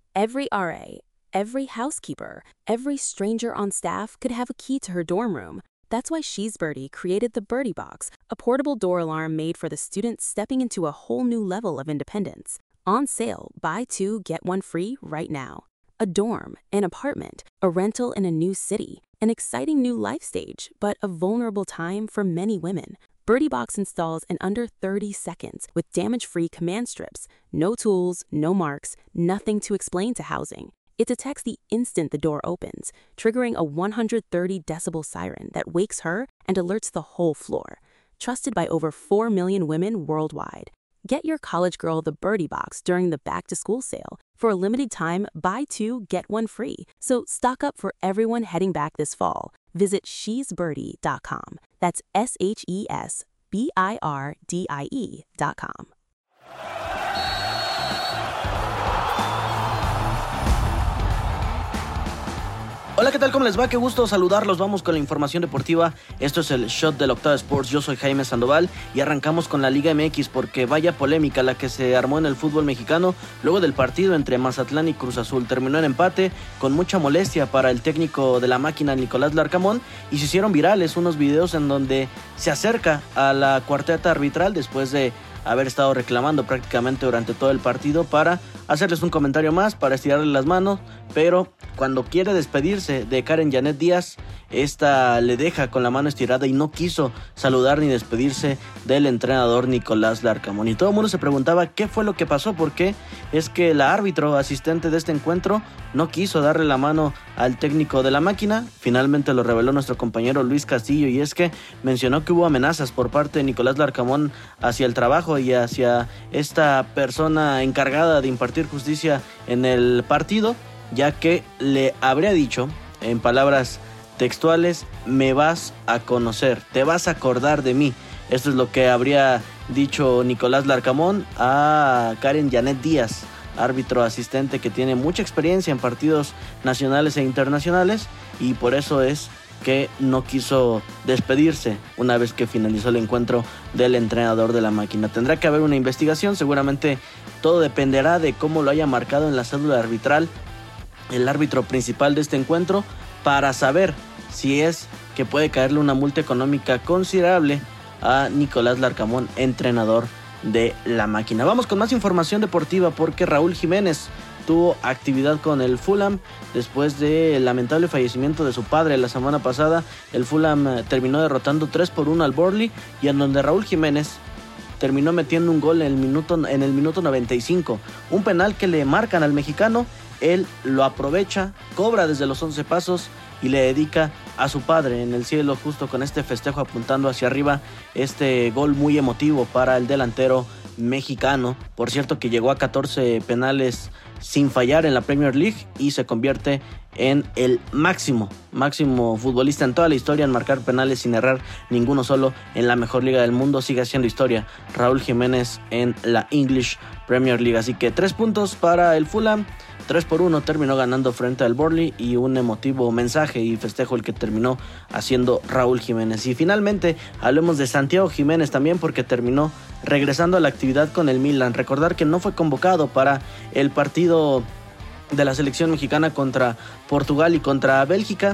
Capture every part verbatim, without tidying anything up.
Every R A, every housekeeper, every stranger on staff could have a key to her dorm room. That's why She's Birdie created the Birdie Box, a portable door alarm made for the students stepping into a whole new level of independence. On sale, buy two, get one free right now. A dorm, an apartment, a rental in a new city, an exciting new life stage, but a vulnerable time for many women. Birdie Box installs in under thirty seconds with damage-free command strips. No tools, no marks, nothing to explain to housing. It detects the instant the door opens, triggering a one hundred thirty decibel siren that wakes her and alerts the whole floor. Trusted by over four million women worldwide. Get your college girl the Birdie Box during the back-to-school sale. For a limited time, buy two, get one free. So stock up for everyone heading back this fall. Visit she's birdie dot com. That's S H E S B I R D I E dot com. Hola, ¿qué tal? ¿Cómo les va? Qué gusto saludarlos. Vamos con la información deportiva. Esto es el Shot del Octava Sports. Yo soy Jaime Sandoval y arrancamos con la Liga M X porque vaya polémica la que se armó en el fútbol mexicano luego del partido entre Mazatlán y Cruz Azul. Terminó en empate con mucha molestia para el técnico de la máquina, Nicolás Larcamón, y se hicieron virales unos videos en donde se acerca a la cuarteta arbitral después de haber estado reclamando prácticamente durante todo el partido para hacerles un comentario más, para estirarle las manos, pero cuando quiere despedirse de Karen Janet Díaz, esta le deja con la mano estirada y no quiso saludar ni despedirse del entrenador Nicolás Larcamón. Y todo el mundo se preguntaba qué fue lo que pasó, porque es que la árbitro asistente de este encuentro no quiso darle la mano al técnico de la máquina. Finalmente lo reveló nuestro compañero Luis Castillo, y es que mencionó que hubo amenazas por parte de Nicolás Larcamón hacia el trabajo y hacia esta persona encargada de impartir justicia en el partido, ya que le habría dicho, en palabras textuales, me vas a conocer, te vas a acordar de mí. Esto es lo que habría dicho Nicolás Larcamón a Karen Janet Díaz, árbitro asistente que tiene mucha experiencia en partidos nacionales e internacionales, y por eso es que no quiso despedirse una vez que finalizó el encuentro del entrenador de la máquina. Tendrá que haber una investigación, seguramente todo dependerá de cómo lo haya marcado en la cédula arbitral el árbitro principal de este encuentro, para saber si es que puede caerle una multa económica considerable a Nicolás Larcamón, entrenador de la máquina. Vamos con más información deportiva porque Raúl Jiménez tuvo actividad con el Fulham después del lamentable fallecimiento de su padre la semana pasada. El Fulham terminó derrotando tres por uno al Burnley, y en donde Raúl Jiménez terminó metiendo un gol en el minuto, en el minuto noventa y cinco, un penal que le marcan al mexicano. Él lo aprovecha, cobra desde los once pasos y le dedica a su padre en el cielo, justo con este festejo apuntando hacia arriba. Este gol muy emotivo para el delantero mexicano, por cierto, que llegó a catorce penales sin fallar en la Premier League y se convierte en el máximo, máximo futbolista en toda la historia en marcar penales sin errar ninguno solo en la mejor liga del mundo. Sigue haciendo historia Raúl Jiménez en la English Premier League. Así que tres puntos para el Fulham. tres por uno terminó ganando frente al Burnley, y un emotivo mensaje y festejo el que terminó haciendo Raúl Jiménez. Y finalmente hablemos de Santiago Jiménez también, porque terminó regresando a la actividad con el Milan. Recordar que no fue convocado para el partido de la selección mexicana contra Portugal y contra Bélgica,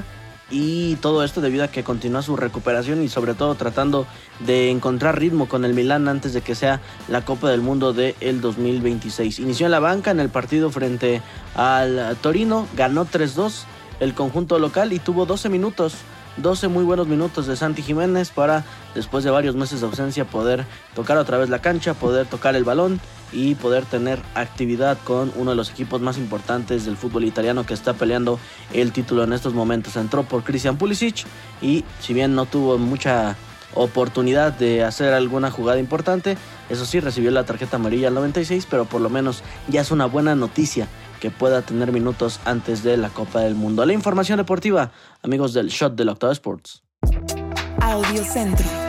y todo esto debido a que continúa su recuperación y sobre todo tratando de encontrar ritmo con el Milán antes de que sea la Copa del Mundo del dos mil veintiséis. Inició en la banca en el partido frente al Torino, ganó tres dos el conjunto local y tuvo doce minutos, doce muy buenos minutos de Santi Jiménez para, después de varios meses de ausencia, poder tocar otra vez la cancha, poder tocar el balón y poder tener actividad con uno de los equipos más importantes del fútbol italiano, que está peleando el título en estos momentos. Entró por Christian Pulisic y, si bien no tuvo mucha oportunidad de hacer alguna jugada importante, eso sí, recibió la tarjeta amarilla al noventa y seis, pero por lo menos ya es una buena noticia que pueda tener minutos antes de la Copa del Mundo. La información deportiva, amigos del Shot del Octava Sports. Audio Centro.